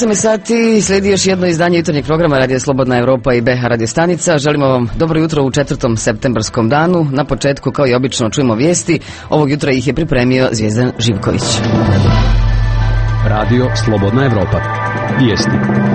8 je sati, slijedi još jedno izdanje jutarnjeg programa Radio Slobodna Evropa i BH Radio Stanica. Želimo vam dobro jutro u 4. septembarskom danu. Na početku, kao i obično, čujemo vijesti. Ovog jutra ih je pripremio Zvijezdan Živković. Radio Slobodna Evropa. Vijesti.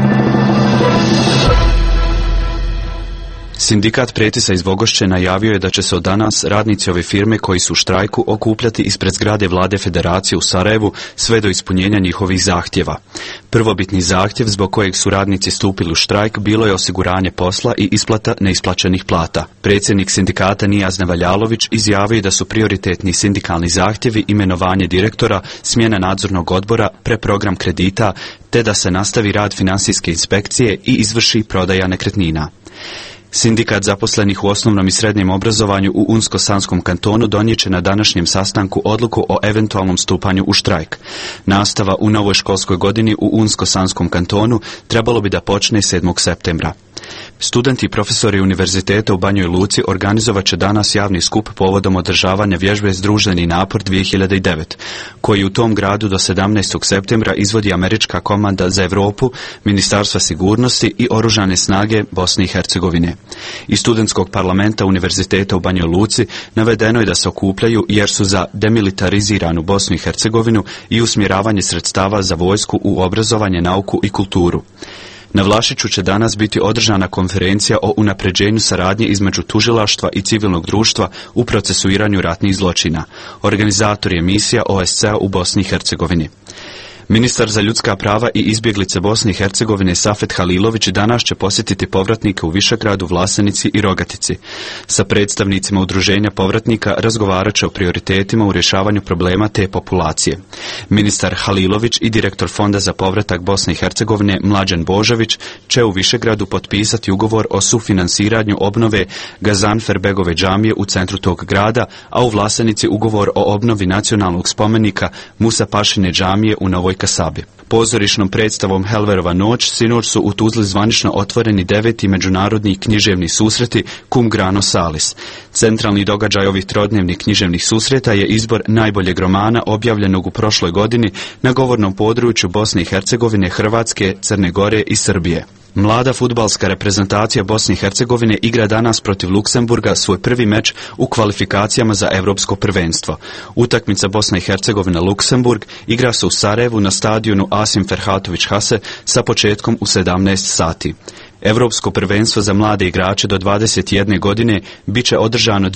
Sindikat Pretisa iz Vogošće najavio je da će se od danas radnici ove firme koji su u štrajku okupljati ispred zgrade Vlade Federacije u Sarajevu sve do ispunjenja njihovih zahtjeva. Prvobitni zahtjev zbog kojeg su radnici stupili u štrajk bilo je osiguranje posla i isplata neisplaćenih plata. Predsjednik sindikata Nijaz Nevaljalović izjavio je da su prioritetni sindikalni zahtjevi imenovanje direktora, smjena nadzornog odbora, preprogram kredita, te da se nastavi rad financijske inspekcije i izvrši prodaja nekretnina. Sindikat zaposlenih u osnovnom i srednjem obrazovanju u Unsko-Sanskom kantonu donijet će na današnjem sastanku odluku o eventualnom stupanju u štrajk. Nastava u novoj školskoj godini u Unsko-Sanskom kantonu trebalo bi da počne 7. septembra. Studenti i profesori Univerziteta u Banjoj Luci organizovat će danas javni skup povodom održavanja vježbe Združeni napor 2009, koji u tom gradu do 17. septembra izvodi Američka komanda za Europu, Ministarstva sigurnosti i Oružane snage Bosne i Hercegovine. Iz studentskog parlamenta Univerziteta u Banjoj Luci navedeno je da se okupljaju jer su za demilitariziranu Bosnu i Hercegovinu i usmjeravanje sredstava za vojsku u obrazovanje, nauku i kulturu. Na Vlašiću će danas biti održana konferencija o unapređenju saradnje između tužilaštva i civilnog društva u procesuiranju ratnih zločina. Organizator je misija OSCE u Bosni i Hercegovini. Ministar za ljudska prava i izbjeglice Bosne i Hercegovine Safet Halilović danas će posjetiti povratnike u Višegradu, Vlasenici i Rogatici. Sa predstavnicima udruženja povratnika razgovarat će o prioritetima u rješavanju problema te populacije. Ministar Halilović i direktor Fonda za povratak Bosne i Hercegovine Mlađan Božović će u Višegradu potpisati ugovor o sufinansiranju obnove Gazanferbegove džamije u centru tog grada, a u Vlasenici ugovor o obnovi nacionalnog spomenika Musa Pašine džamije u Novoj Kasabi. Pozorišnom predstavom Helverova noć sinoć su u Tuzli zvanično otvoreni 9. međunarodni književni susreti Cum Grano Salis. Centralni događaj ovih trodnevnih književnih susreta je izbor najboljeg romana objavljenog u prošloj godini na govornom području Bosne i Hercegovine, Hrvatske, Crne Gore i Srbije. Mlada fudbalska reprezentacija Bosne i Hercegovine igra danas protiv Luksemburga svoj prvi meč u kvalifikacijama za Europsko prvenstvo. Utakmica Bosna i Hercegovina Luksemburg igra se u Sarajevu na stadionu Asim Ferhatović Hase sa početkom u 17 sati. Europsko prvenstvo za mlade igrače do 21 godine bit će održano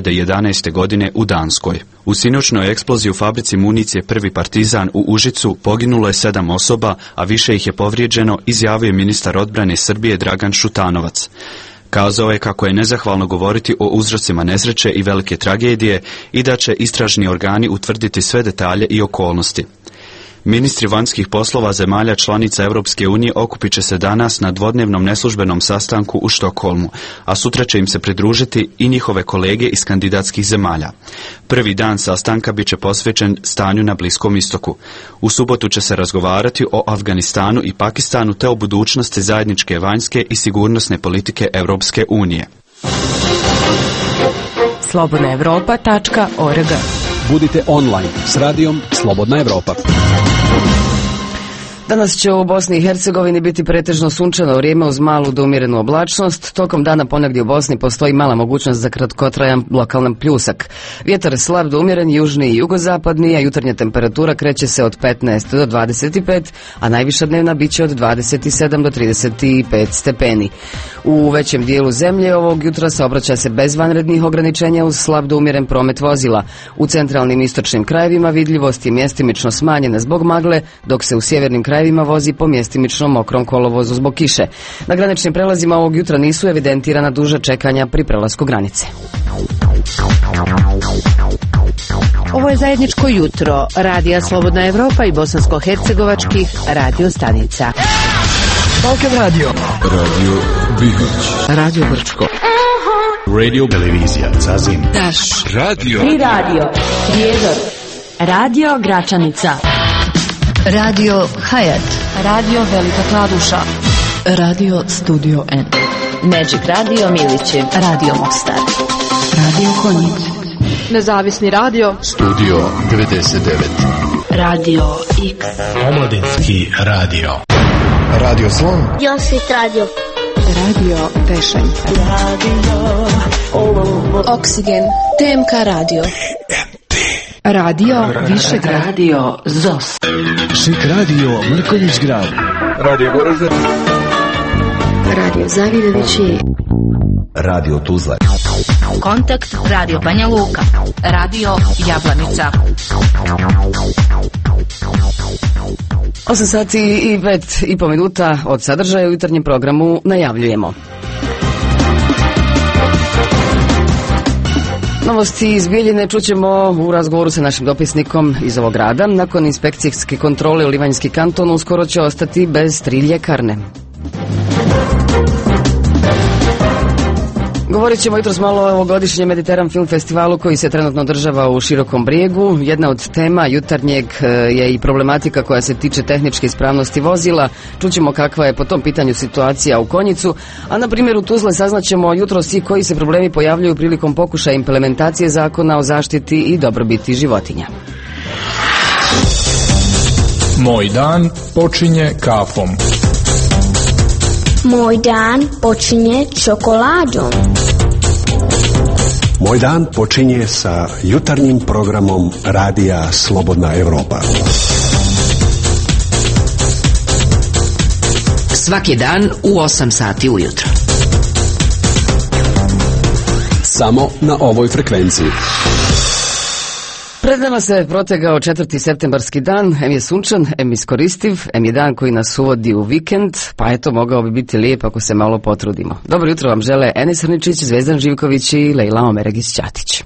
2011. godine u Danskoj. U sinoćnoj eksploziji u fabrici municije Prvi Partizan u Užicu poginulo je 7 osoba, a više ih je povrijeđeno, izjavio je ministar odbrane Srbije Dragan Šutanovac. Kazao je kako je nezahvalno govoriti o uzrocima nesreće i velike tragedije i da će istražni organi utvrditi sve detalje i okolnosti. Ministri vanjskih poslova zemalja članica Europske unije okupit će se danas na dvodnevnom neslužbenom sastanku u Štokholmu, a sutra će im se pridružiti i njihove kolege iz kandidatskih zemalja. Prvi dan sastanka bit će posvećen stanju na Bliskom istoku. U subotu će se razgovarati o Afganistanu i Pakistanu te o budućnosti zajedničke vanjske i sigurnosne politike Europske unije. slobodnaevropa.org. Budite online s radijom Slobodna Evropa. Danas će u Bosni i Hercegovini biti pretežno sunčano vrijeme uz malu do umjerenu oblačnost. Tokom dana ponegdje u Bosni postoji mala mogućnost za kratkotrajan lokalan pljusak. Vjetar slab do umjeren, južni i jugozapadni, a jutarnja temperatura kreće se od 15 do 25, a najviša dnevna bit će od 27 do 35 stepeni. U većem dijelu zemlje ovog jutra saobraća se bez vanrednih ograničenja uz slab do umjeren promet vozila. U centralnim istočnim krajevima vidljivost je mjestimično smanjena zbog magle, dok se u sjevernim krajevima vozi po mjestimično mokrom kolovozu zbog kiše. Na graničnim prelazima ovog jutra nisu evidentirana duža čekanja pri prelasku granice. Ovo je zajedničko jutro Radija Slobodna Evropa i bosansko-hercegovačkih radio stanica. Balkan Radio, Radio Bihać, Radio Brčko, Radio Televizija Zazim, Taš, Radio Tri Radio, Prijedor, Radio Gračanica, Radio Hayat, Radio Velika Kladuša, Radio Studio N, Magic Radio Milići, Radio Mostar, Radio Konjic, Nezavisni radio, Studio 99, Radio X, Omladinski radio. Radio Slon. Josvit radio. Radio Pešanj. Oksigen. TMK radio. Radio Višegrad. Radio ZOS. Šik radio Mrkonjić grad. Radio Goražde. Radio Zavidovići. Radio Tuzla. Kontakt Radio Banja Luka. Radio Jablanica. 8 sati i 5,5 minuta od sadržaja u jutarnjem programu najavljujemo. Novosti iz Bijeljine čućemo u razgovoru sa našim dopisnikom iz ovog grada. Nakon inspekcijske kontrole u Livanjski kanton uskoro će ostati bez 3 ljekarne. Govorit ćemo jutros malo o ovogodišnjem Mediteran Film Festivalu koji se trenutno održava u Širokom Brijegu. Jedna od tema jutarnjeg je i problematika koja se tiče tehničke ispravnosti vozila. Čućemo kakva je po tom pitanju situacija u Konjicu, a na primjeru Tuzle saznaćemo jutros i koji se problemi pojavljuju prilikom pokušaja implementacije zakona o zaštiti i dobrobiti životinja. Moj dan počinje kafom. Moj dan počinje čokoladom. Moj dan počinje sa jutarnjim programom Radija Slobodna Evropa. Svaki dan u 8 sati ujutro. Samo na ovoj frekvenciji. Pred nama se protegao 4. septembarski dan, em je sunčan, em iskoristiv, em je dan koji nas uvodi u vikend, pa eto, mogao bi biti lijep ako se malo potrudimo. Dobro jutro vam žele Enis Hrničić, Zvezdan Živković i Lejla Omeregić-Ćatić.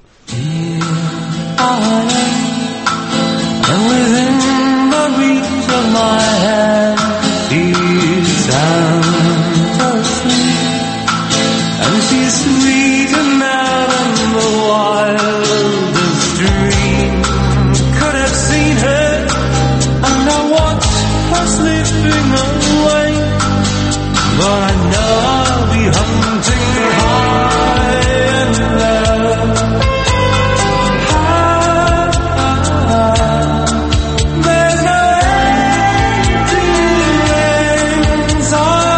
There's no end to the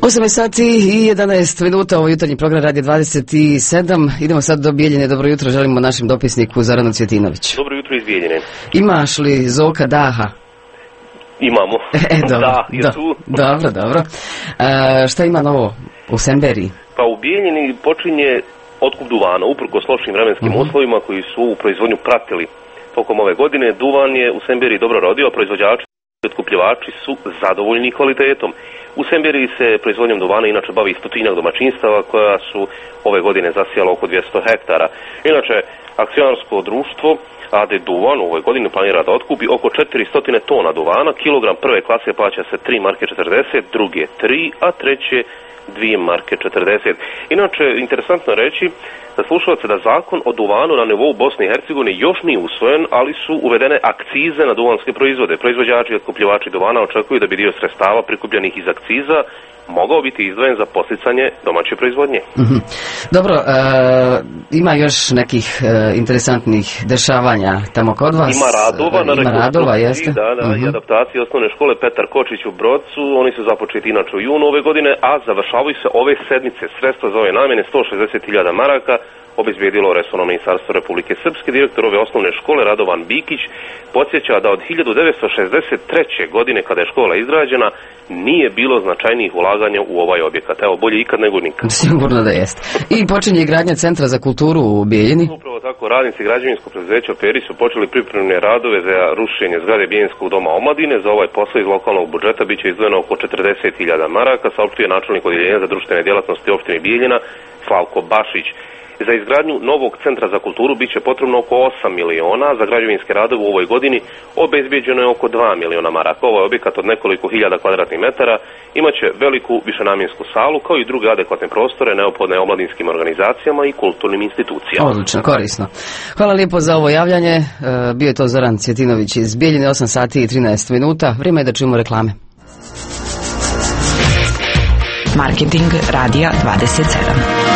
8 sati i 11 minuta, ovo jutarnji program Radija 27. Idemo sad do Bijeljine. Dobro jutro, želimo našem dopisniku Zoranu Cvjetinoviću. Dobro jutro iz Bijeljine. Imaš li Zoka daha? Imamo. Dobro, da, je tu. Dobro. Šta ima novo u Semberiji? Pa u Bijeljini počinje otkup duvana, uprkos lošim vremenskim uslovima koji su ovu proizvodnju pratili tokom ove godine. Duvan je u Semberiji dobro rodio, a proizvođači i otkupljivači su zadovoljni kvalitetom. U Semberiji se proizvodnjom duvana inače bavi 100-tinjak domaćinstava koja su ove godine zasijala oko 200 hektara. Inače, akcionarsko društvo AD Duvan u ovoj godini planira da otkupi oko 400 tona duvana. Kilogram prve klase plaća se 3 marke 40, druge 3, a treće 2 marke 40. Inače, interesantno reći za slušalce da zakon o duvanu na nivou Bosne i Hercegovine još nije usvojen, ali su uvedene akcize na duvanske proizvode. Proizvođači i otkupljivači duvana očekuju da bi dio sredstava prikupljenih iz akciza mogao biti izdvojen za podsticanje domaće proizvodnje. Dobro, ima još nekih interesantnih dešavanja tamo kod vas? Ima radova na rekonstrukciji, i adaptacije osnovne škole Petar Kočić u Brodcu. Oni su započeti inače u junu ove godine, a završavaju se ove sedmice. Sredstva za ove namjene 160.000 maraka obezbijedilo resorno ministarstvo Republike Srpske. Direktor ove osnovne škole Radovan Bikić podsjeća da od 1963. godine kada je škola izgrađena nije bilo značajnijih ulaganja u ovaj objekat. Evo, bolje ikad nego nikad. Sigurno da jest. I počinje gradnja Centra za kulturu u Bijeljini. Upravo tako, radnici građevinskog preduzeća Peri su počeli pripremne radove za rušenje zgrade Bijeljinskog doma omladine. Za ovaj posao iz lokalnog budžeta bit će izdvojeno oko 40.000 maraka, saopštio načelnik odjeljenja za društvene djelatnosti opštine Bijeljina Slavko Bašić. Za izgradnju novog centra za kulturu bit će potrebno oko 8 miliona, za građevinske radove u ovoj godini obezbijeđeno je oko 2 miliona maraka. Ovaj objekat od nekoliko hiljada kvadratnih metara imaće veliku višenamjensku salu kao i druge adekvatne prostore neophodne omladinskim organizacijama i kulturnim institucijama. Odlično, korisno. Hvala lijepo za ovo javljanje. Bio je to Zoran Cvjetinović iz Bijeljine, 8 sati i 13 minuta. Vrijeme je da čujemo reklame. Marketing Radija 27.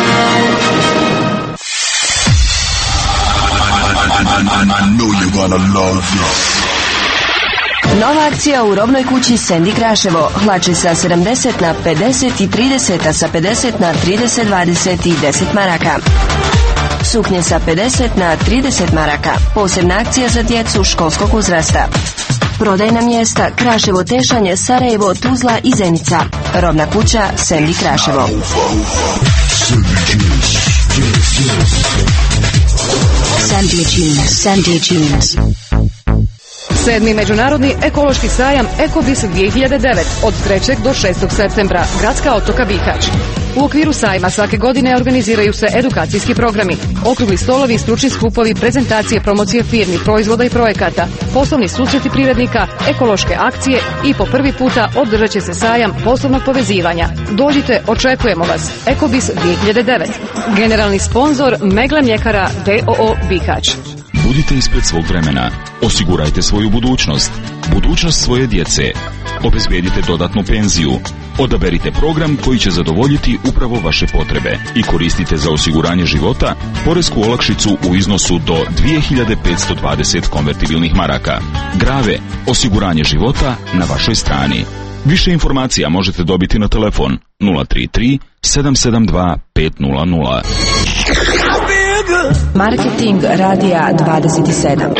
Nova akcija u robnoj kući Sandy Kraševo. Hlače sa 70 na 50 i 30, a sa 50 na 30, 20 i 10 maraka. Suknje sa 50 na 30 maraka. Posebna akcija za djecu školskog uzrasta. Prodajna mjesta Kraševo, Tešanje, Sarajevo, Tuzla i Zenica. Robna kuća Sandy Kraševo. Sandy Jeans. 7. međunarodni ekološki sajam Ekobis 2009 od 3. do 6. septembra, gradska otoka Bihać. U okviru sajma svake godine organiziraju se edukacijski programi, okrugli stolovi, stručni skupovi, prezentacije, promocije firmi, proizvoda i projekata, poslovni susreti privrednika, ekološke akcije i po prvi puta održat će se sajam poslovnog povezivanja. Dođite, očekujemo vas. Ekobis 2009. Generalni sponzor Megla Mljekara d.o.o. Bihać. Budite ispred svog vremena. Osigurajte svoju budućnost. Budućnost svoje djece. Obezbijedite dodatnu penziju. Odaberite program koji će zadovoljiti upravo vaše potrebe i koristite za osiguranje života poresku olakšicu u iznosu do 2520 konvertibilnih maraka. Grave, osiguranje života na vašoj strani. Više informacija možete dobiti na telefon 033 772 500. Marketing Radija 27.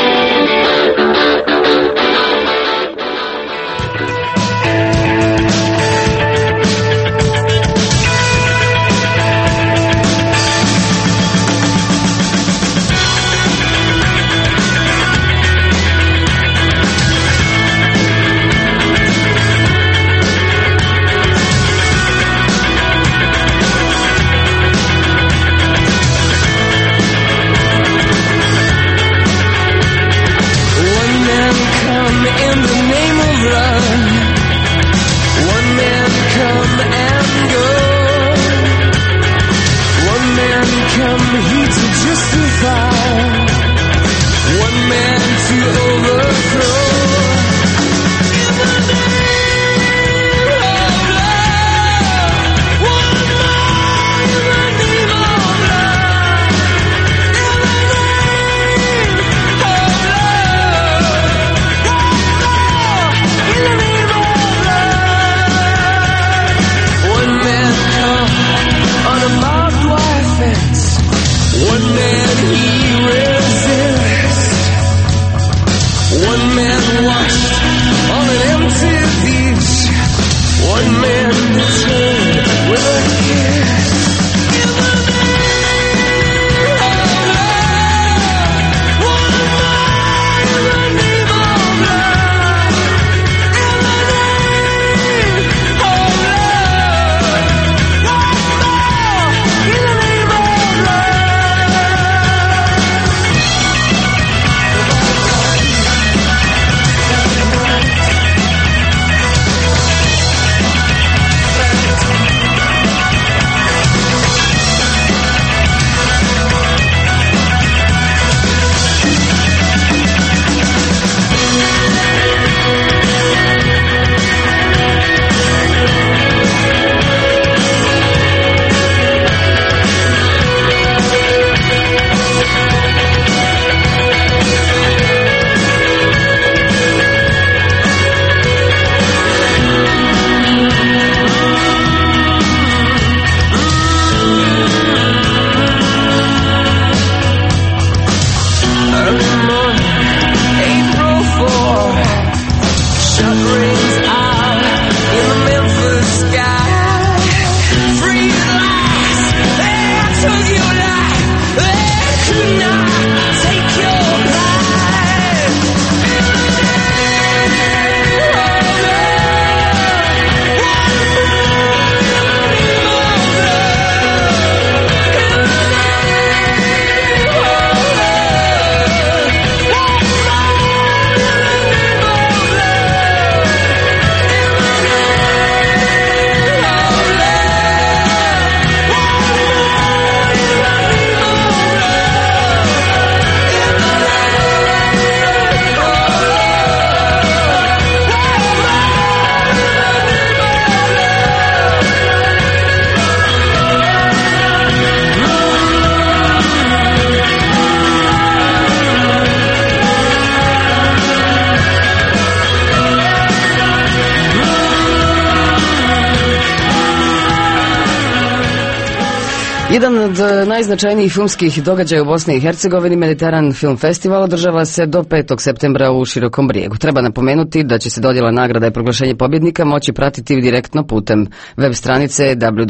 Jedan od najznačajnijih filmskih događaja u Bosni i Hercegovini, Mediteran Film Festival, održava se do 5. septembra u Širokom Brijegu. Treba napomenuti da će se dodjela nagrada i proglašenje pobjednika moći pratiti direktno putem web stranice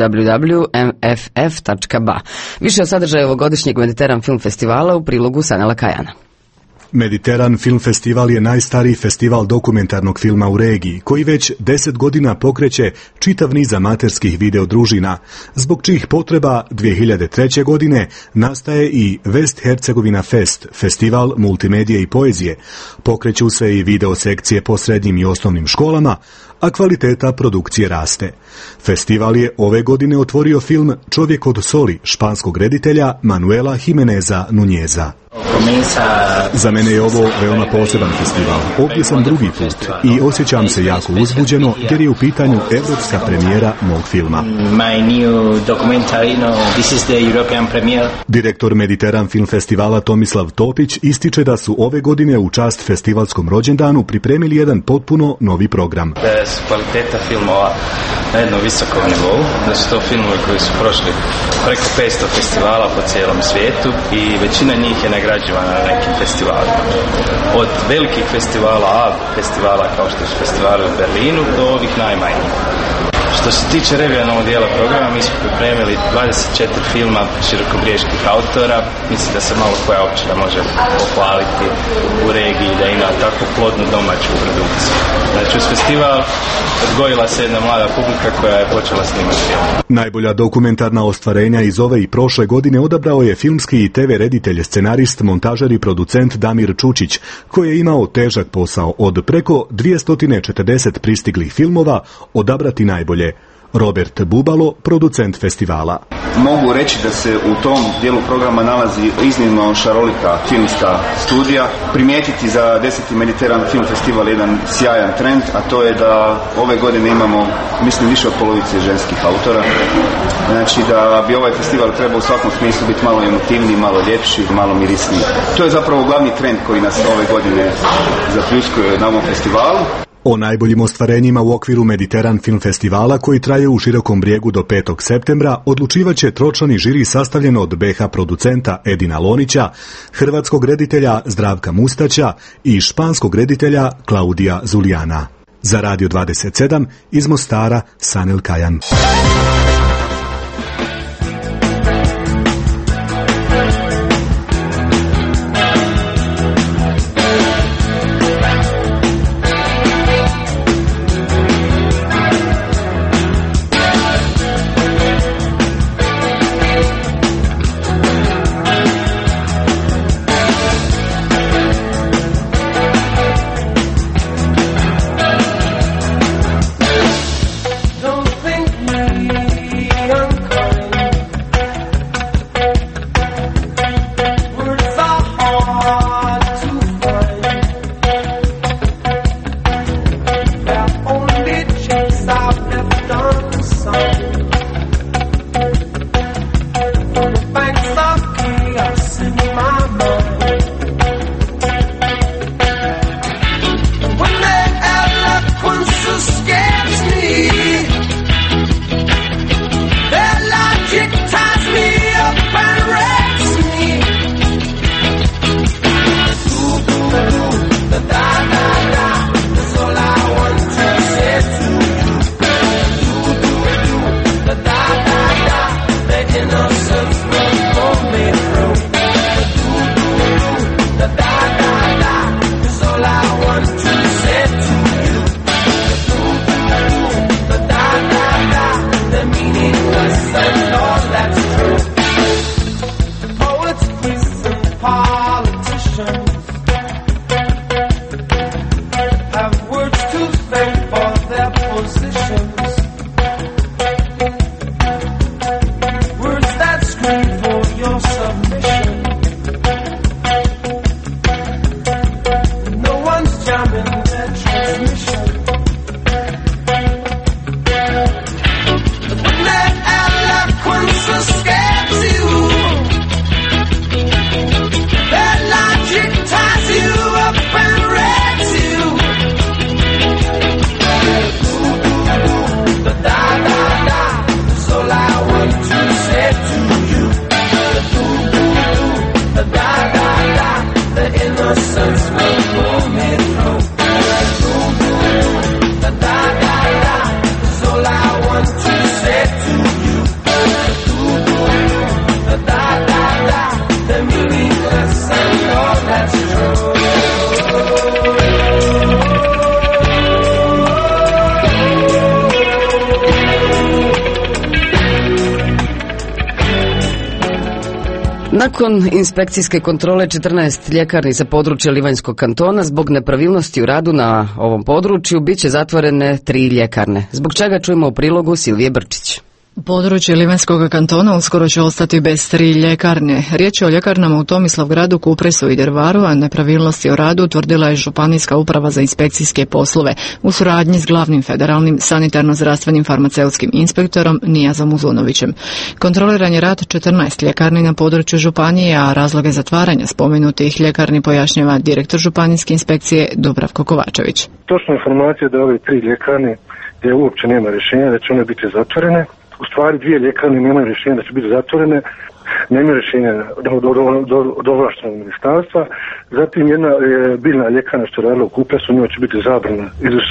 www.mff.ba. Više o sadržaju ovogodišnjeg Mediteran Film Festivala u prilogu Sanela Kajana. Mediteran Film Festival je najstariji festival dokumentarnog filma u regiji, koji već 10 godina pokreće čitav niz amaterskih videodružina, zbog čijih potreba 2003. godine nastaje i West Hercegovina Fest, festival multimedije i poezije. Pokreću se i video sekcije po srednjim i osnovnim školama, a kvaliteta produkcije raste. Festival je ove godine otvorio film Čovjek od soli španskog reditelja Manuela Jimeneza Nunjeza. Za mene je ovo veoma poseban festival. Ovdje sam drugi put i osjećam se jako uzbuđeno jer je u pitanju evropska premijera mog filma. Direktor Mediteran Film Festivala Tomislav Topić ističe da su ove godine u čast festivalskom rođendanu pripremili jedan potpuno novi program. Da su kvaliteta filmova na jednom visokom nivou, da su to filmovi koji su prošli preko 500 festivala po cijelom svijetu i većina njih je nagrađivana na nekim festivalima. Od velikih festivala, festivala kao što su festivali u Berlinu, do ovih najmanjih. Što se tiče regionalnog dijela programa, mi smo pripremili 24 filma širokobrijeških autora. Mislim da se malo koja općina može pohvaliti u regiji da ima tako plodnu domaću produkciju. Znači, uz festival odgojila se jedna mlada publika koja je počela snimati film. Najbolja dokumentarna ostvarenja iz ove i prošle godine odabrao je filmski i TV reditelj, scenarist, montažer i producent Damir Čučić, koji je imao težak posao od preko 240 pristiglih filmova odabrati najbolje. Robert Bubalo, producent festivala. Mogu reći da se u tom dijelu programa nalazi iznimno šarolika filmska studija. Primijetiti za 10. Mediteran Film Festival jedan sjajan trend, a to je da ove godine imamo, mislim, više od polovice ženskih autora. Znači da bi ovaj festival trebao u svakom smislu biti malo emotivniji, malo ljepši, malo mirisniji. To je zapravo glavni trend koji nas ove godine zapljuskuje na ovom festivalu. O najboljim ostvarenjima u okviru Mediteran Film Festivala, koji traje u Širokom Brijegu do 5. septembra, odlučivaće tročlani žiri sastavljen od BH producenta Edina Lonića, hrvatskog reditelja Zdravka Mustaća i španskog reditelja Klaudija Zulijana. Za Radio 27 iz Mostara, Sanel Kajan. Nakon inspekcijske kontrole 14 ljekarni sa područja Livanjskog kantona zbog nepravilnosti u radu na ovom području bit će zatvorene 3 ljekarne. Zbog čega čujemo u prilogu Silvije Brčić. Područje Livanjskog kantona uskoro će ostati bez 3 ljekarne. Riječ je o ljekarnama u Tomislavgradu, Kupresu i Drvaru, a nepravilnosti o radu utvrdila je Županijska uprava za inspekcijske poslove u suradnji s glavnim federalnim sanitarno-zdravstvenim farmaceutskim inspektorom Nijazom Uzunovićem. Kontroliran je rad 14 ljekarni na području županije, a razloge zatvaranja spomenutih ljekarni pojašnjava direktor županijske inspekcije Dubravko Kovačević. Točna informacija da ove 3 ljekarne gdje uopće nema rješenja da će one biti zatvorene. U stvari 2 ljekarne nemaju rješenja da će biti zatvorene, nemaju rješenja od ovlaštenog ministarstva. Zatim jedna biljna ljekarna što je radila u Kupresu, njoj će biti zabrana,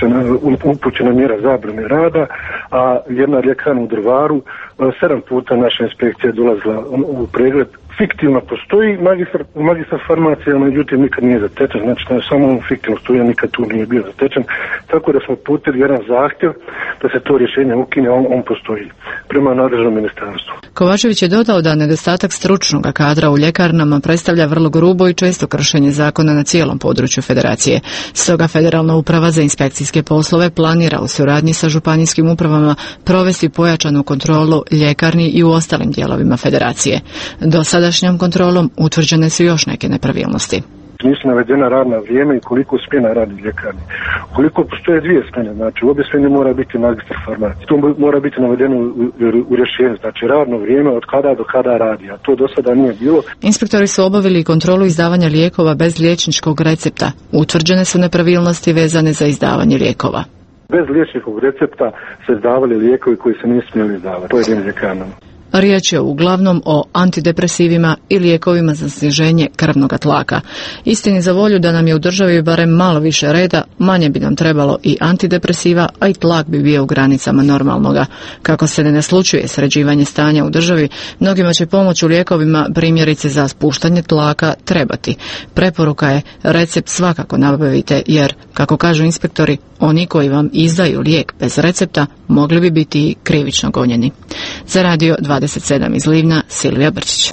upućena mjera zabrane rada, a jedna ljekarna u Drvaru 7 puta naša inspekcija je dolazila u pregled. Fiktivno postoji magistar farmacija, međutim nikad nije zatečen, znači da je samo on fiktivno stoji, nikad tu nije bio zatečen, tako da smo putili jedan zahtjev da se to rješenje ukine, on postoji prema nadležnom ministarstvu. Kovačević je dodao da nedostatak stručnog kadra u ljekarnama predstavlja vrlo grubo i često kršenje zakona na cijelom području federacije. Stoga Federalna uprava za inspekcijske poslove planira u suradnji sa županijskim upravama provesti pojačanu kontrolu ljekarni i u ostalim dijelovima federacije. Do sadašnjom kontrolom utvrđene su još neke nepravilnosti. Nisu navedena radna vrijeme i koliko smjena radi ljekarni. Koliko postoje 2 smjene, znači u obje smjene mora biti magistar farmacije. To mora biti navedeno u rješenju, znači radno vrijeme od kada do kada radi, a to do sada nije bilo. Inspektori su obavili kontrolu izdavanja lijekova bez liječničkog recepta. Utvrđene su nepravilnosti vezane za izdavanje lijekova. Bez liječničkog recepta se izdavali lijekovi koji se nisu smjeli izdavati pojedinim ljekarnama. Riječ je uglavnom o antidepresivima i lijekovima za sniženje krvnog tlaka. Istini za volju da nam je u državi barem malo više reda, manje bi nam trebalo i antidepresiva, a i tlak bi bio u granicama normalnoga. Kako se ne naslučuje sređivanje stanja u državi, mnogima će pomoć u lijekovima, primjerice za spuštanje tlaka, trebati. Preporuka je recept svakako nabavite, jer, kako kažu inspektori, oni koji vam izdaju lijek bez recepta mogli bi biti krivično gonjeni. Za Radio 27 iz Livna, Silvija Brčić.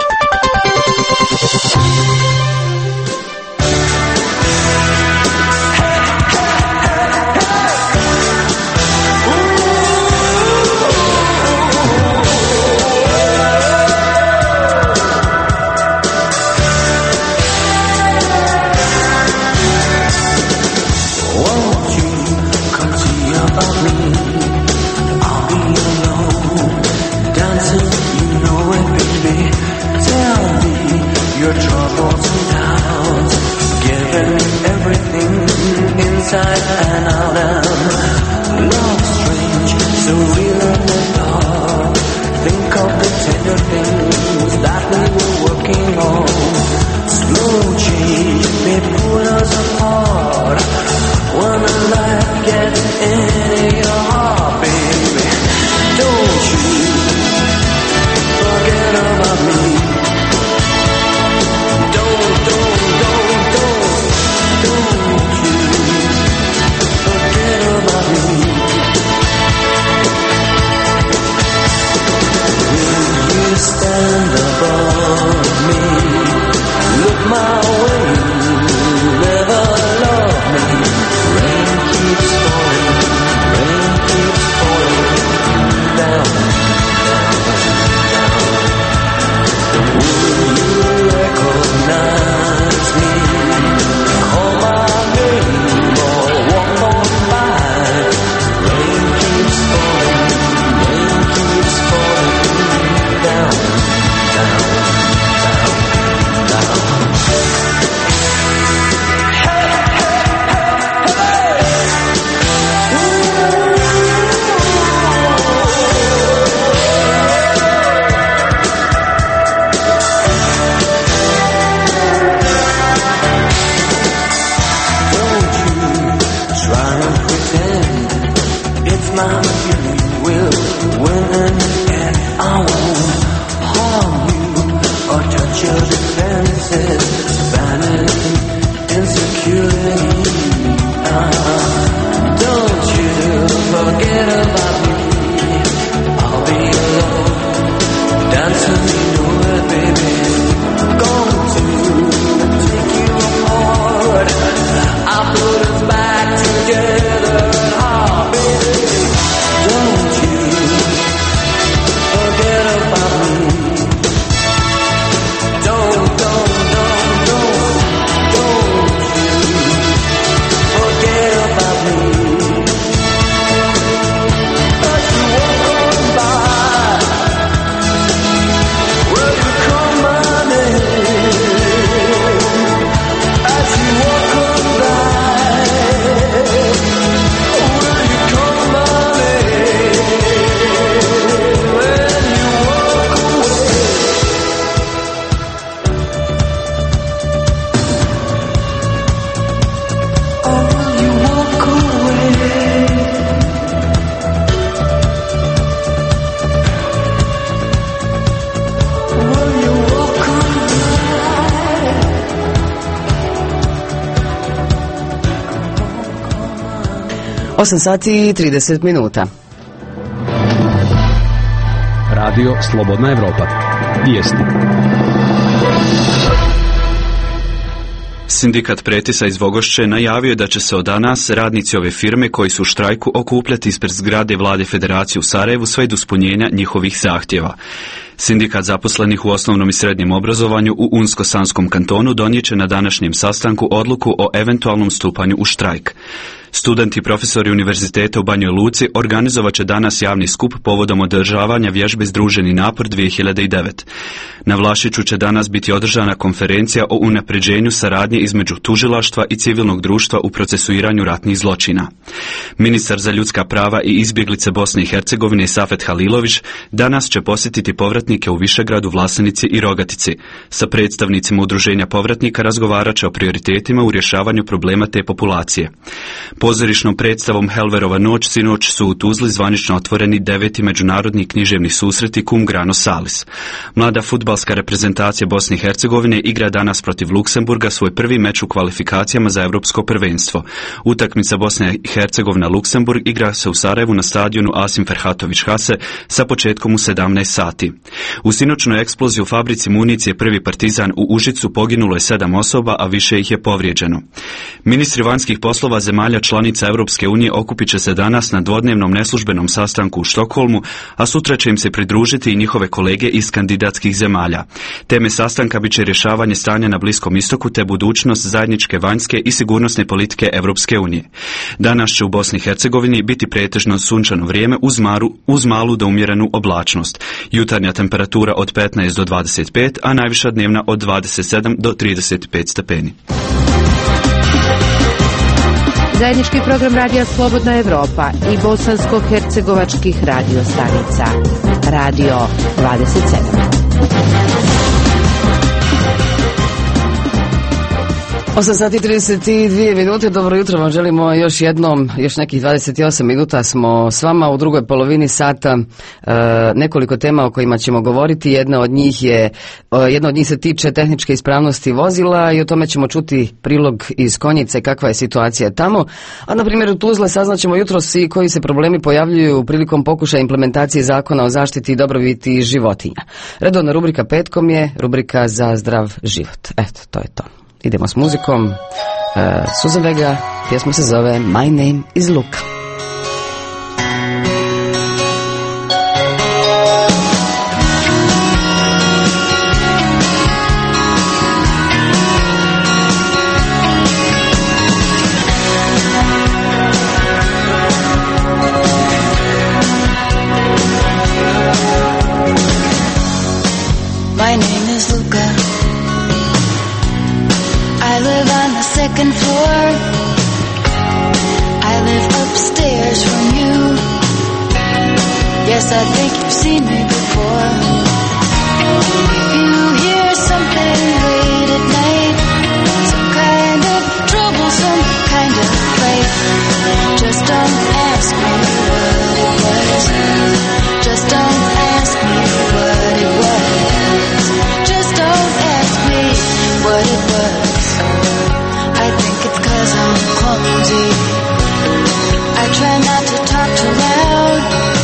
Inside and out and love strange, so real and dark. Think of the tender things that we were working on. Slow change may pull us apart. When the light gets into your heart, baby, don't you forget about me. Stand above me, look my way, never love me. Rain keeps falling down, down. Will you recognize me? Call my name or walk on by. Rain keeps falling down, down, down, down. Don't you try and pretend it's my will when I won't harm you or touch your defenses. Vanity, insecurity. Don't you forget about me. I'll be alone, dancing in the baby. 8 sati i 30 minuta. Radio Slobodna Evropa. Vijesti. Sindikat Pretisa iz Vogošće najavio da će se od danas radnici ove firme koji su u štrajku okupljati ispred zgrade Vlade Federacije u Sarajevu sve do ispunjenja njihovih zahtjeva. Sindikat zaposlenih u osnovnom i srednjem obrazovanju u Unsko-Sanskom kantonu donijet će na današnjem sastanku odluku o eventualnom stupanju u štrajk. Studenti i profesori Univerziteta u Banjoj Luci organizovat će danas javni skup povodom održavanja vježbe Združeni napor 2009. Na Vlašiću će danas biti održana konferencija o unapređenju saradnje između tužilaštva i civilnog društva u procesuiranju ratnih zločina. Ministar za ljudska prava i izbjeglice Bosne i Hercegovine Safet Halilović danas će posjetiti povratnike u Višegradu, Vlasenici i Rogatici. Sa predstavnicima udruženja povratnika razgovarat će o prioritetima u rješavanju problema te populacije. Pozorišnom predstavom Helverova noć sinoć su u Tuzli zvanično otvoreni 9. međunarodni književni susreti Cum Grano Salis. Mlada fudbalska reprezentacija Bosne i Hercegovine igra danas protiv Luksemburga svoj prvi meč u kvalifikacijama za Europsko prvenstvo. Utakmica Bosna i Hercegovina-Luksemburg igra se u Sarajevu na stadionu Asim Ferhatović Hase sa početkom u 17 sati. U sinoćnoj eksploziji u fabrici municije Prvi Partizan u Užicu poginulo je 7 osoba, a više ih je povrijeđeno. Ministri vanjskih poslova zemalja članica Europske unije okupit će se danas na dvodnevnom neslužbenom sastanku u Štokholmu, a sutra će im se pridružiti i njihove kolege iz kandidatskih zemalja. Teme sastanka bit će rješavanje stanja na Bliskom istoku te budućnost zajedničke vanjske i sigurnosne politike Europske unije. Danas će u Bosni i Hercegovini biti pretežno sunčano vrijeme uz malu do umjerenu oblačnost. Jutarnja temperatura od 15 do 25, a najviša dnevna od 27 do 35 stepeni. Zajednički program Radija Slobodna Evropa i bosansko-hercegovačkih radio stanica. Radio 27. 8 sati 32 minute, dobro jutro vam želimo još jednom, još nekih 28 minuta smo s vama u drugoj polovini sata. Nekoliko tema o kojima ćemo govoriti, jedna od njih se tiče tehničke ispravnosti vozila i o tome ćemo čuti prilog iz Konjice, kakva je situacija tamo, a na primjer u Tuzle saznaćemo jutros i koji se problemi pojavljuju prilikom pokušaja implementacije zakona o zaštiti i dobrobiti životinja. Redovna rubrika petkom je rubrika za zdrav život. Eto, to je to. Idemo s muzikom. Susan Vega, pjesma se zove My Name is Luka. My name is Luka. I live on the second floor. I live upstairs from you. Yes, I think you've seen me before. If you hear something late at night, some kind of trouble, some kind of fight, just don't ask me what it was. Just don't ask me what it was. Just don't ask me what it was. I think it's 'cause I'm clumsy. I try not to talk too loud.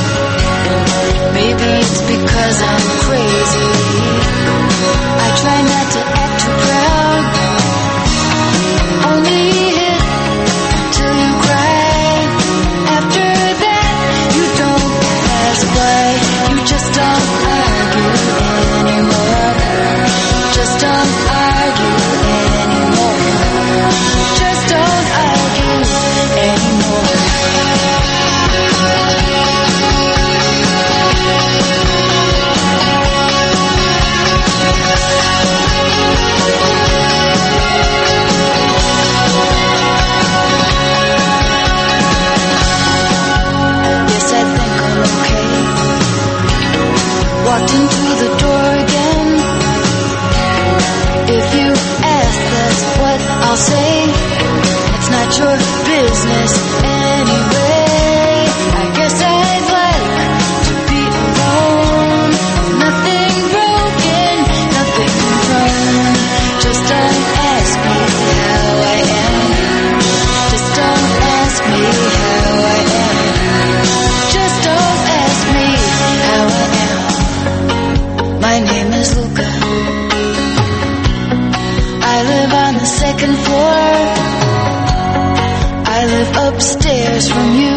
Maybe it's because I'm crazy. I try not to act too proud. Only hit till you cry. After that, you don't ask why. You just don't argue anymore. Just don't argue anymore. Just don't argue anymore. Yes, I think I'm okay. letters from you.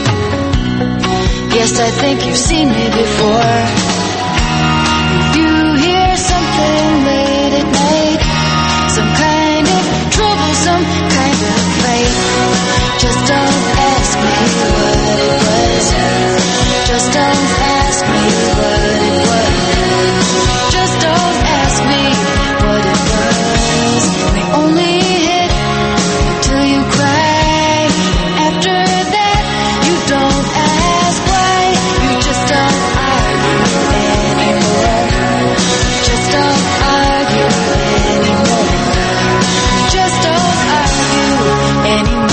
Yes, I think you've seen me before. If you hear something late at night, some kind of trouble, some kind of fight, just don't ask me what it was. Just don't ask me what it was. Just don't ask me what it was. We only hit till you cry. After that, you don't ask why. You just don't argue anymore. Just don't argue anymore. Just don't argue anymore.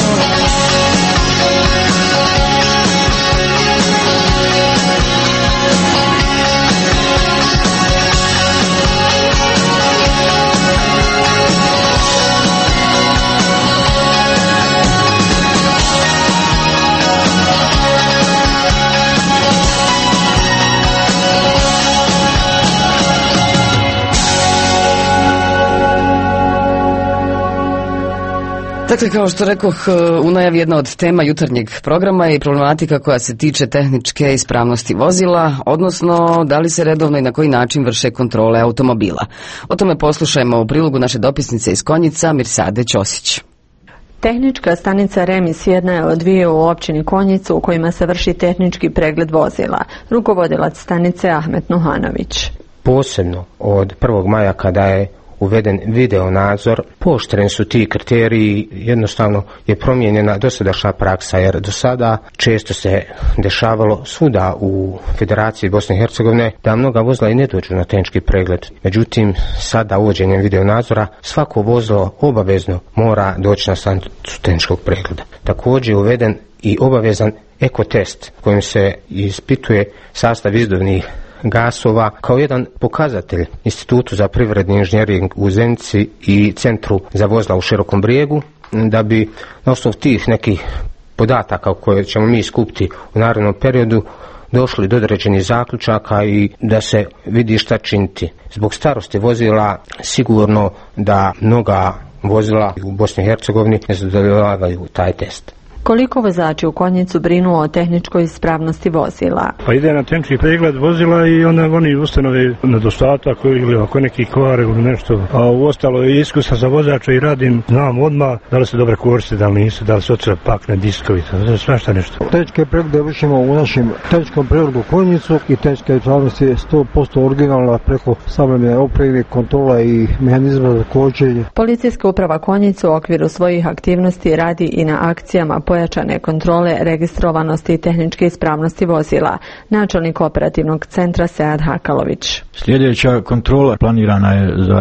Dakle, kao što rekoh, u najavi jedna od tema jutarnjeg programa je problematika koja se tiče tehničke ispravnosti vozila, odnosno da li se redovno i na koji način vrše kontrole automobila. O tome poslušajmo u prilogu naše dopisnice iz Konjica, Mirsade Ćosić. Tehnička stanica Remis jedna je od dvije u općini Konjicu u kojima se vrši tehnički pregled vozila. Rukovodilac stanice Ahmet Nuhanović. Posebno od 1. maja kada je uveden video nadzor, pooštreni su ti kriteriji, jednostavno je promijenjena dosadašnja praksa, jer do sada često se dešavalo svuda u Federaciji Bosne i Hercegovine da mnoga vozila i ne dođu na tehnički pregled. Međutim, sada uvođenjem video nadzora svako vozilo obavezno mora doći na stanicu tehničkog pregleda. Također je uveden i obavezan ekotest kojim se ispituje sastav izduvnih gasova kao jedan pokazatelj Institutu za privredni inženjering u Zenici i Centru za vozila u Širokom Brijegu, da bi na osnovu tih nekih podataka koje ćemo mi skupiti u narednom periodu došli do određenih zaključaka i da se vidi šta činiti. Zbog starosti vozila sigurno da mnoga vozila u Bosni i Hercegovini ne zadovoljavaju taj test. Koliko vozači u Konjicu brinu o tehničkoj ispravnosti vozila? Pa ide na tehnički pregled vozila i onda oni ustanove nedostatak ili ako neki kvar ili nešto. A u ostalo je iskustva za vozača i radim, znam odmah da li se dobro koriste, da li nisu, da li se odsve pakne diskovi, svašta nešto. Tehničke preglede vršimo u našem tehničkom pregledu Konjicu i tehnička ispravnost je 100% originalna preko savremene opreme, kontrola i mehanizma za kočenje. Policijska uprava Konjicu u okviru svojih aktivnosti radi i na akcijama pojačane kontrole registrovanosti i tehničke ispravnosti vozila. Načelnik operativnog centra Sead Hakalović. Sljedeća kontrola planirana je za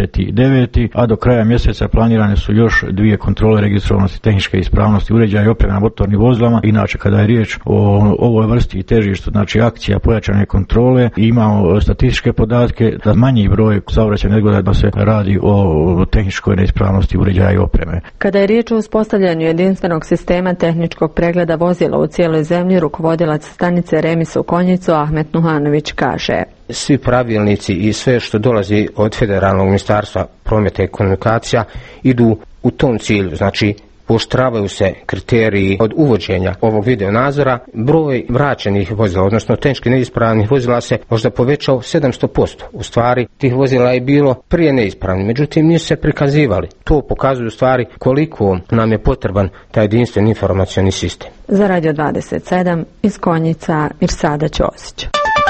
10.9., a do kraja mjeseca planirane su još 2 kontrole registrovanosti tehničke ispravnosti uređaja i opreme na motornim vozilama. Inače, kada je riječ o ovoj vrsti i težištu, znači akcija pojačane kontrole, imamo statističke podatke da manji broj saobraćajnih nezgoda se radi o tehničkoj neispravnosti uređaja i opreme. Kada je riječ o uspostavljanju jedinstvenog sistema tehničkog pregleda vozila u cijeloj zemlji, rukovodilac stanice Remis u Konjicu Ahmet Nuhanović kaže: Svi pravilnici i sve što dolazi od Federalnog ministarstva prometa i komunikacija idu u tom cilju, znači pooštravaju se kriteriji od uvođenja ovog video nadzora. Broj vraćenih vozila, odnosno tehnički neispravnih vozila se možda povećao 700%. U stvari tih vozila je bilo prije neispravnih, međutim nisu se prikazivali. To pokazuje u stvari koliko nam je potreban taj jedinstveni informacioni sistem. Za Radio 27 iz Konjica Mirsada Ćosić.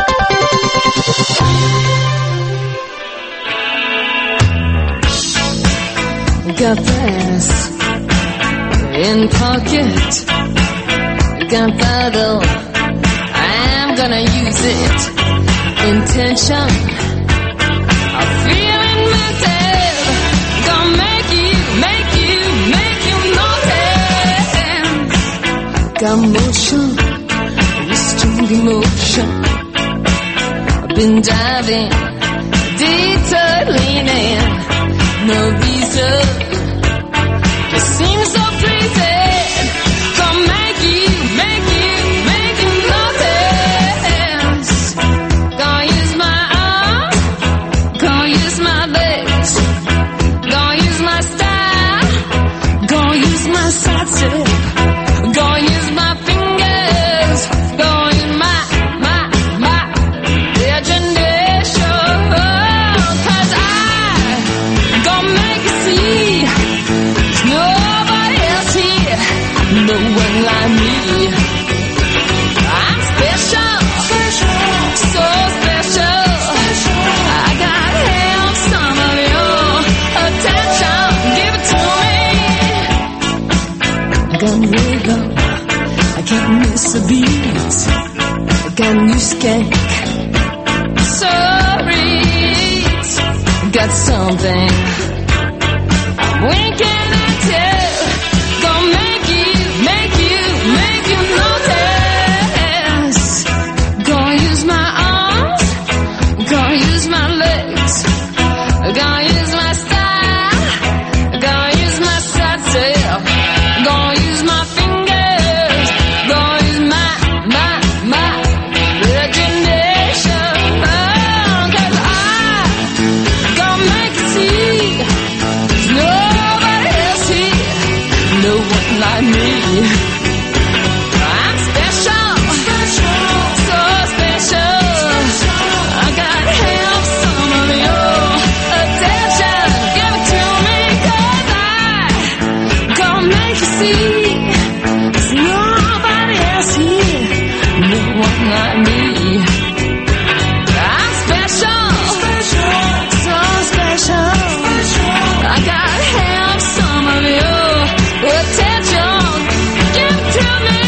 Got this in pocket, gunpowder, I'm gonna use it. Intention of feeling mental, gonna make you notice. Got motion, strong emotion. I've been diving, detour leaning, no visa. It seems so crazy. Come make you notice. Gonna use my arm, gonna use my legs, gonna use my style, gonna use my side step, gonna use my you skank. Sorry, got something. When can I tell? Gonna make you notice. Gonna use my arms, gonna use my legs, gonna use my style, gonna use my side self, gonna use my fingers, gonna use my imagination. Oh, 'cause I gonna make you see there's nobody else here, no one like me. I'm special, so special. I gotta have some of your attention. Give it to me, 'cause I gonna make you see there's nobody else here, no one like me. I'm special, so special. I gotta have some of your attention. Give it to me.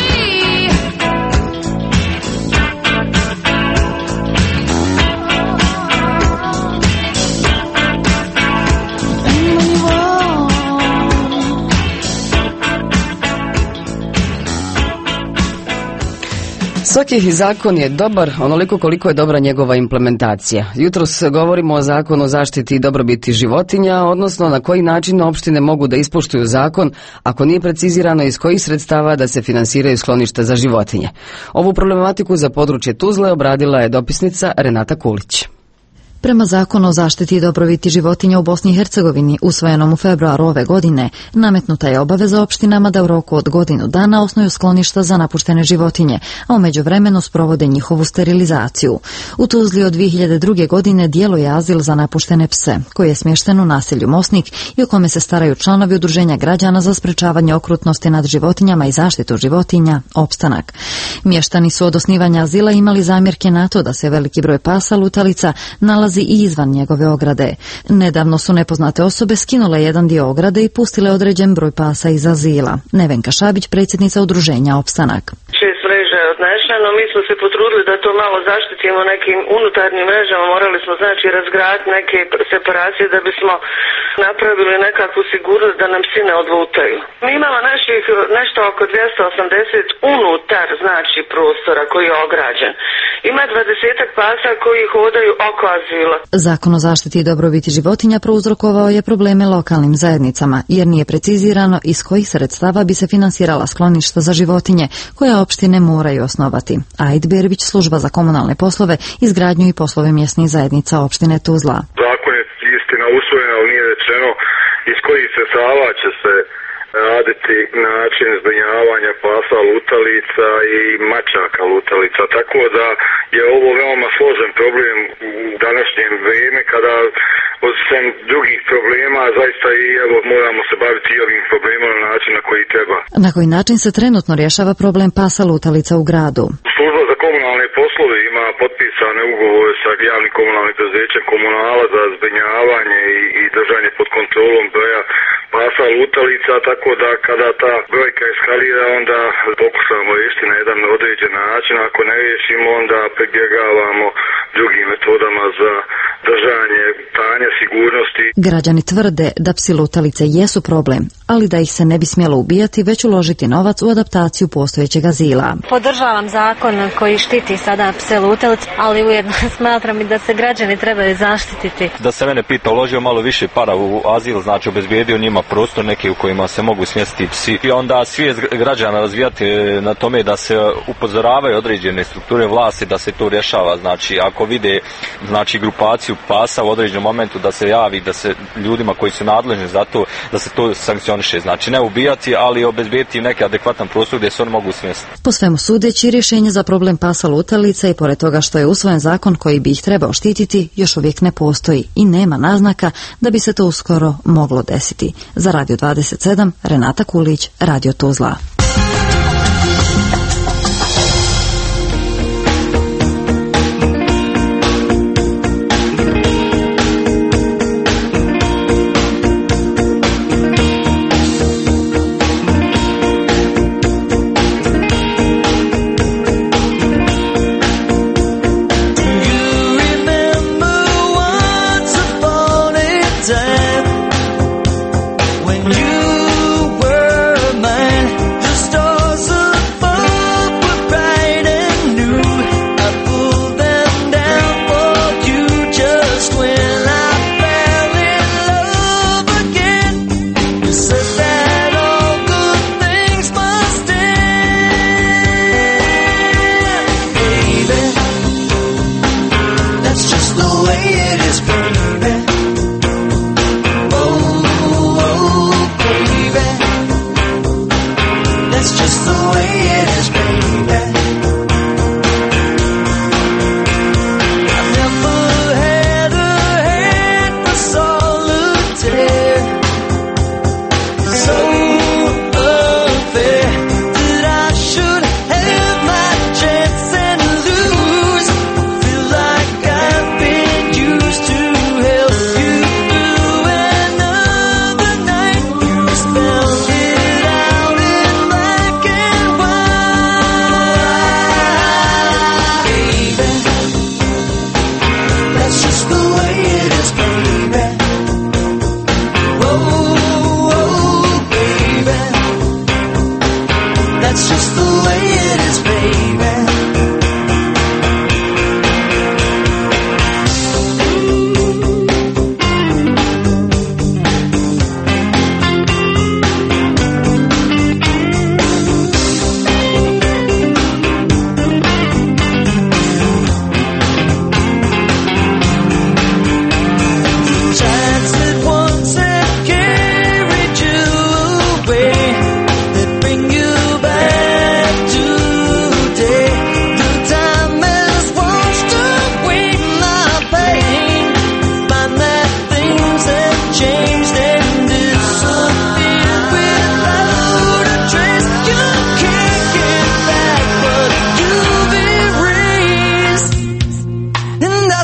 Svaki zakon je dobar onoliko koliko je dobra njegova implementacija. Jutros govorimo o zakonu o zaštiti i dobrobiti životinja, odnosno na koji način opštine mogu da ispoštuju zakon ako nije precizirano iz kojih sredstava da se finansiraju skloništa za životinje. Ovu problematiku za područje Tuzle obradila je dopisnica Renata Kulić. Prema zakonu o zaštiti i dobrobiti životinja u Bosni i Hercegovini, usvojenom u februaru ove godine, nametnuta je obaveza opštinama da u roku od godinu dana osnuju skloništa za napuštene životinje, a u međuvremenu sprovode njihovu sterilizaciju. U Tuzli od 2002. godine djeluje azil za napuštene pse, koji je smješten u naselju Mosnik i o kome se staraju članovi udruženja građana za sprečavanje okrutnosti nad životinjama i zaštitu životinja, Opstanak. Mještani su od osnivanja azila imali zamjerke na to da se veliki broj pasa lutalica nalazi i izvan njegove ograde. Nedavno su nepoznate osobe skinule jedan dio ograde i pustile određen broj pasa iz azila. Nevenka Šabić, predsjednica udruženja Opstanak. 6 mreža je odnešeno, mi smo se potrudili da to malo zaštitimo nekim unutarnjim mrežama, morali smo znači razgraditi neke separacije da bismo napravili nekakvu sigurnost da nam psi ne odlutaju. Mi imamo naših nešto oko 280 unutar znači prostora koji je ograđen. Ima 20 pasa koji hodaju oko azila. Zakon o zaštiti i dobrobiti životinja prouzrokovao je probleme lokalnim zajednicama, jer nije precizirano iz kojih sredstava bi se finansirala skloništa za životinje, koja opštine moraju osnovati. Aid Berbić, služba za komunalne poslove, izgradnju i poslove mjesnih zajednica opštine Tuzla. Zakon je istina usvojen, ali nije rečeno iz kojih sredstava će se raditi način zbrinjavanja pasa lutalica i mačaka lutalica, tako da je ovo veoma složen problem u današnjem vrijeme kada osim drugih problema zaista i evo moramo se baviti i ovim problemom na način na koji treba. Na koji način se trenutno rješava problem pasa lutalica u gradu? Služba za komunalne poslove ima potpisane ugovore sa javnim komunalnim preduzećem Komunala za zbrinjavanje i držanje pod kontrolom broja pasa lutalica, tako da kada ta brojka eskalira onda pokušamo riješiti na jedan određen način, ako ne riješimo onda pribjegavamo drugim metodama za držanje stanja sigurnosti. Građani tvrde da psi lutalice jesu problem, ali da ih se ne bi smjelo ubijati, već uložiti novac u adaptaciju postojećeg azila. Podržavam zakon koji štiti sada pse lutalice, ali ujedno smatram i da se građani trebaju zaštititi. Da se mene pita, uložio malo više para u azil, znači obezbijedio njima prostor neki u kojima se mogu smjestiti psi i onda svijest građana razvijati na tome da se upozoravaju određene strukture vlasti da se to rješava, znači ako vide znači grupaciju pasa u određenom momentu da se javi, da se ljudima koji su nadležni za to, da se to sankcioniše, znači ne ubijati, ali obezbijeti neki adekvatan prostor gdje se oni mogu smjestiti. Po svemu sudeći, rješenje za problem pasa lutalica i pored toga što je usvojen zakon koji bi ih trebao štititi, još uvijek ne postoji i nema naznaka da bi se to uskoro moglo desiti. Za Radio 27, Renata Kulić, Radio Tuzla.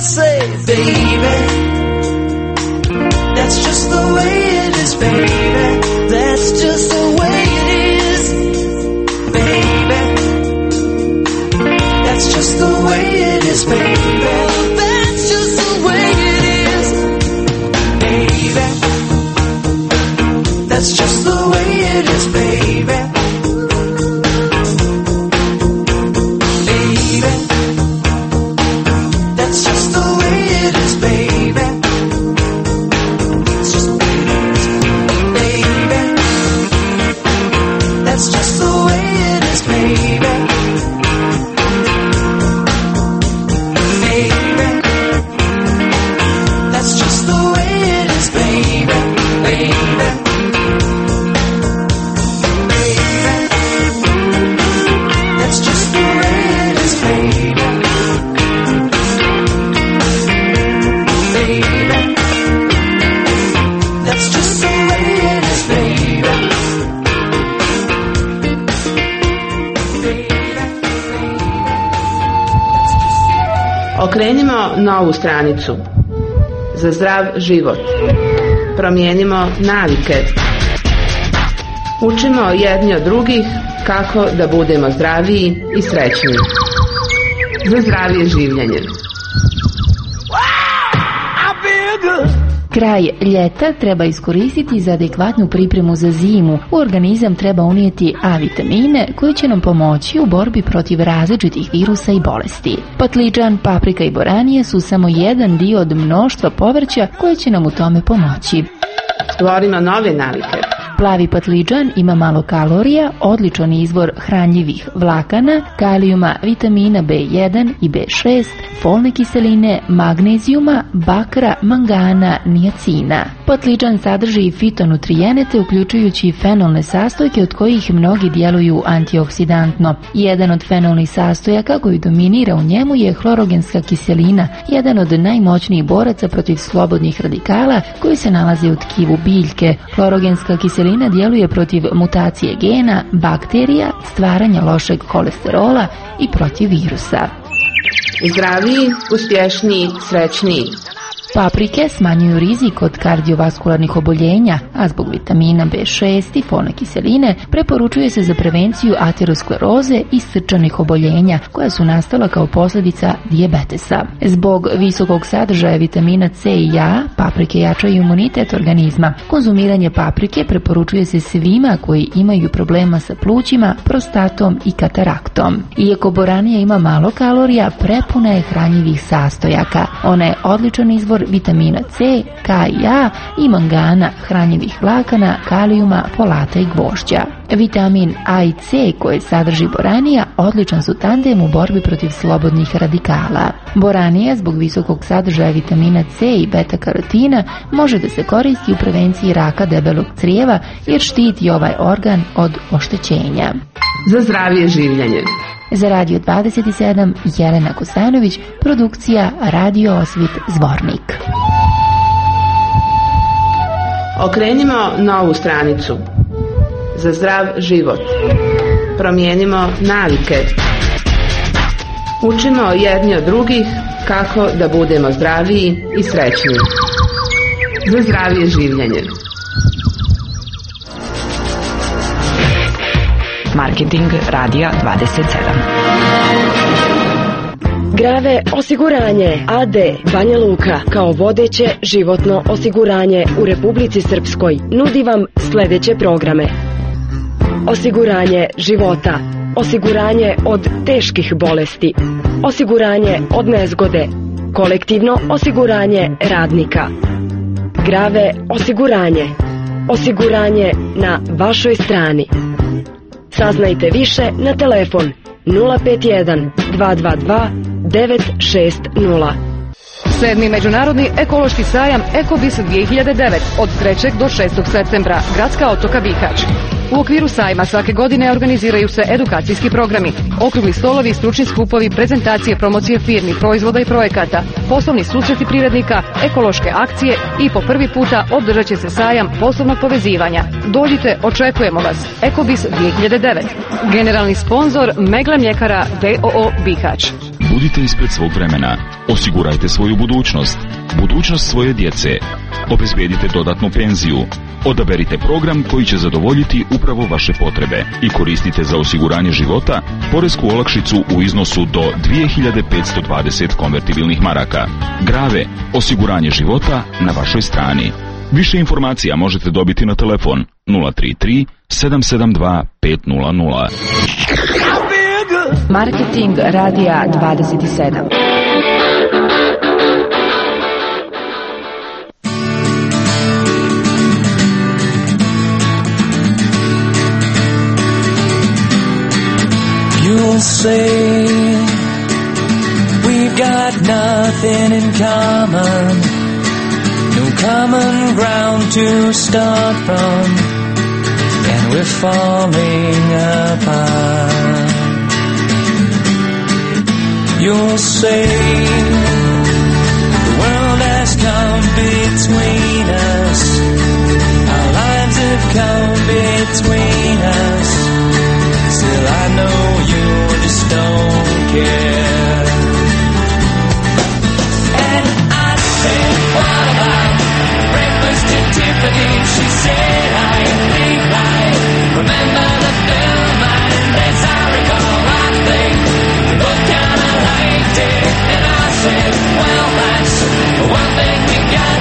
say, baby, that's just the way it is, baby. That's just the way it is, baby. That's just the way it is, baby. That's just the way it is, baby. That's just the way it is, baby. Okrenimo novu stranicu. Za zdrav život. Promijenimo navike. Učimo jedni od drugih kako da budemo zdraviji i srećniji. Za zdravije življenje. Kraj ljeta treba iskoristiti za adekvatnu pripremu za zimu. U organizam treba unijeti A vitamine koji će nam pomoći u borbi protiv različitih virusa i bolesti. Patliđan, paprika i boranije su samo jedan dio od mnoštva povrća koje će nam u tome pomoći. Stvorimo nove navike. Plavi patliđan ima malo kalorija, odličan izvor hranjivih vlakana, kalijuma, vitamina B1 i B6, folne kiseline, magnezijuma, bakra, mangana, nijacina. Patliđan sadrži i fitonutrijenete, uključujući fenolne sastojke od kojih mnogi djeluju antioksidantno. Jedan od fenolnih sastojaka koji dominira u njemu je hlorogenska kiselina, jedan od najmoćnijih boraca protiv slobodnih radikala koji se nalaze u tkivu biljke. Hlorogenska kiselina djeluje protiv mutacije gena, bakterija, stvaranja lošeg kolesterola i protiv virusa. Zdraviji, uspješniji, srećniji. Paprike smanjuju rizik od kardiovaskularnih oboljenja, a zbog vitamina B6 i folne kiseline preporučuje se za prevenciju ateroskleroze i srčanih oboljenja koja su nastala kao posljedica dijabetesa. Zbog visokog sadržaja vitamina C i A, paprike jačaju imunitet organizma. Konzumiranje paprike preporučuje se svima koji imaju problema sa plućima, prostatom i kataraktom. Iako boranija ima malo kalorija, prepuna je hranjivih sastojaka. Ona je odličan izvor vitamina C, K i A i mangana, hranjivih vlakana, kalijuma, folata i gvožđa. Vitamin A i C koje sadrži boranija odličan su tandem u borbi protiv slobodnih radikala. Boranija zbog visokog sadržaja vitamina C i beta-karotina može da se koristi u prevenciji raka debelog crijeva jer štiti ovaj organ od oštećenja. Za zdravije življenje. Za Radio 27 Jelena Kostanović, produkcija Radio Osvit Zvornik. Okrenimo novu stranicu. Za zdrav život. Promijenimo navike. Učimo jedni od drugih kako da budemo zdraviji i srećniji. Za zdravije življenje. Marketing Radija 27. Grave osiguranje AD Banja Luka kao vodeće životno osiguranje u Republici Srpskoj nudi vam sljedeće programe: osiguranje života, osiguranje od teških bolesti, osiguranje od nezgode, kolektivno osiguranje radnika, Grave osiguranje, osiguranje na vašoj strani. Saznajte više na telefon 051 222 960. 7. Međunarodni ekološki sajam Ekobis 2009 od 3. do 6. septembra, Gradska otoka Bihać. U okviru sajma svake godine organiziraju se edukacijski programi, okrugli stolovi, stručni skupovi, prezentacije, promocije firmi, proizvoda i projekata, poslovni susreti privrednika, ekološke akcije i po prvi puta održat će se sajam poslovnog povezivanja. Dođite, očekujemo vas. Ekobis 2009. Generalni sponzor Megla mljekara d.o.o. Bihać. budite ispred svog vremena. Osigurajte svoju budućnost. Budućnost svoje djece. Obezbedite dodatnu penziju. Odaberite program koji će zadovoljiti upravo vaše potrebe i koristite za osiguranje života poresku olakšicu u iznosu do 2520 konvertibilnih maraka. Grave, osiguranje života na vašoj strani. Više informacija možete dobiti na telefon 033 772 500. Marketing radija 27. You'll say we've got nothing in common, no common ground to start from, and we're falling apart. You'll say the world has come between us, our lives have come between us. Still I know you just don't care. And I said, what about breakfast at Tiffany? She said, I think I remember the film, and as I recall, I think we both kinda liked it. And I said, well, that's the one thing we got.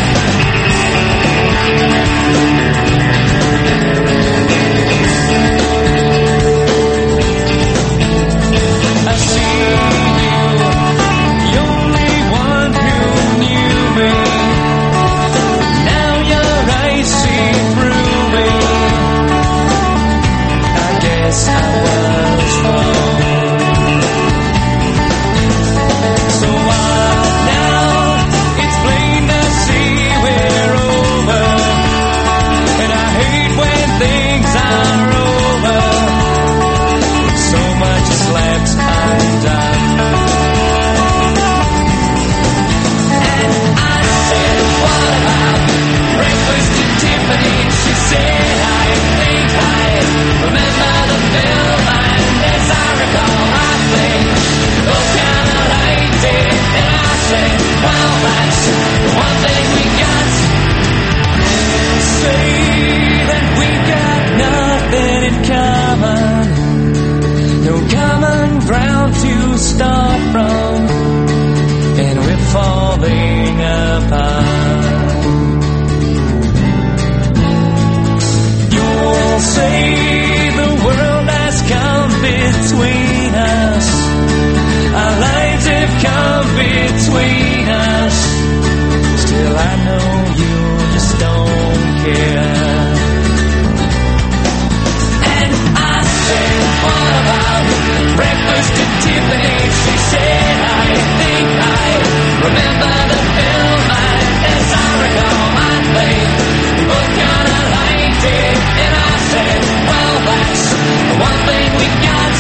I see you, the only one who knew me. Now your eyes see through me. I guess I was wrong. So what now? It's plain to see we're over, and I hate when things are over. So much is left undone. And I said, what about breakfast at Tiffany? She said, I think I remember the film, and as I recall, I think we both kinda liked it. And I said, well, that's the one thing we got. Say that we got nothing in common, no common ground to start from, and we're falling apart. You'll say the world has come between us, our lives have come between us. Still I know you just don't care. And I said, what about breakfast at Tiffany? She said, I think I remember the film, and as I recall, I think we both kinda liked it. And I said, well, that's the one thing we got.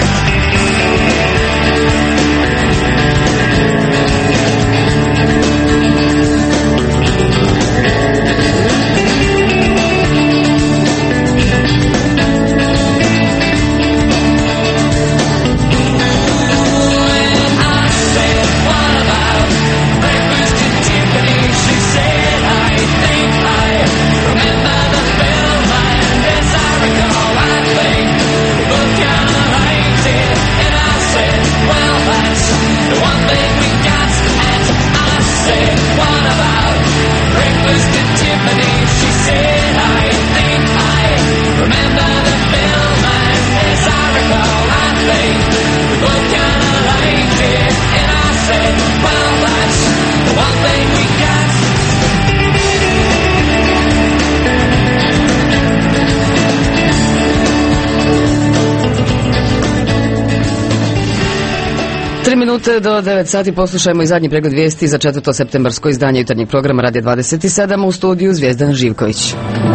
Minute do 9 sati poslušajmo i zadnji pregled vijesti za 4. septembarsko izdanje jutarnjeg programa Radija 27 u studiju Zvijezdan Živković.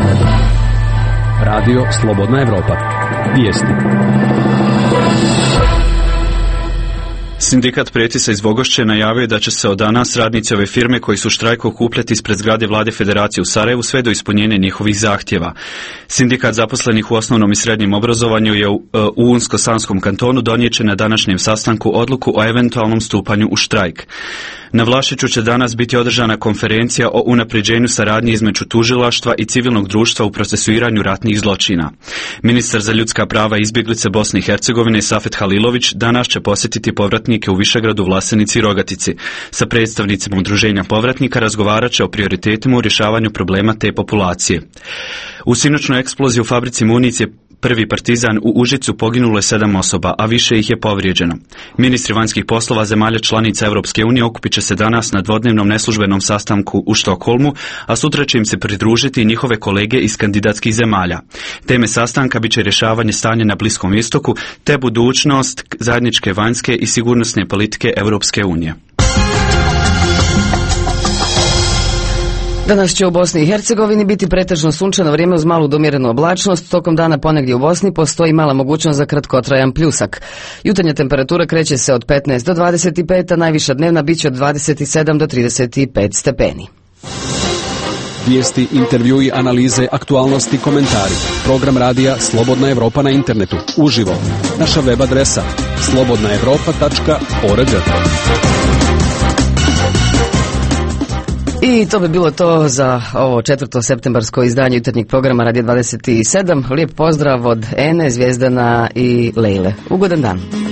Radio Slobodna Evropa. Vijesti. Sindikat Pretisa iz Vogošće najavio je da će se od danas radnici ove firme koji su štrajku okupljati ispred zgrade Vlade Federacije u Sarajevu sve do ispunjenja njihovih zahtjeva. Sindikat zaposlenih u osnovnom i srednjem obrazovanju je u Unsko-Sanskom kantonu donijet će na današnjem sastanku odluku o eventualnom stupanju u štrajk. Na Vlašiću će danas biti održana konferencija o unapređenju saradnje između tužilaštva i civilnog društva u procesuiranju ratnih zločina. Ministar za ljudska prava i izbjeglice Bosne i Hercegovine Safet Halilović danas će posjetiti povratnike u Višegradu, Vlasenici i Rogatici. Sa predstavnicima udruženja povratnika razgovarat će o prioritetima u rješavanju problema te populacije. U sinoćnoj eksploziji u fabrici municije Prvi Partizan u Užicu poginulo je 7 osoba, a više ih je povrijeđeno. Ministri vanjskih poslova zemalja članica Europske unije okupit će se danas na dvodnevnom neslužbenom sastanku u Štokholmu, a sutra će im se pridružiti i njihove kolege iz kandidatskih zemalja. Teme sastanka bit će rješavanje stanja na Bliskom istoku te budućnost zajedničke vanjske i sigurnosne politike Europske unije. Danas će u Bosni i Hercegovini biti pretežno sunčano vrijeme uz malu do umjerenu oblačnost. Tokom dana ponegdje u Bosni postoji mala mogućnost za kratkotrajan pljusak. Jutarnja temperatura kreće se od 15 do 25, a najviša dnevna bit će od 27 do 35 stepeni. Vijesti, intervjui, analize, aktualnosti, komentari. Program radija Slobodna Evropa na internetu. Uživo. Naša web adresa slobodnaevropa.org. I to bi bilo to za ovo 4. septembarsko izdanje jutarnjeg programa Radija 27. Lijep pozdrav od Ene, Zvijezdana i Lejle. Ugodan dan.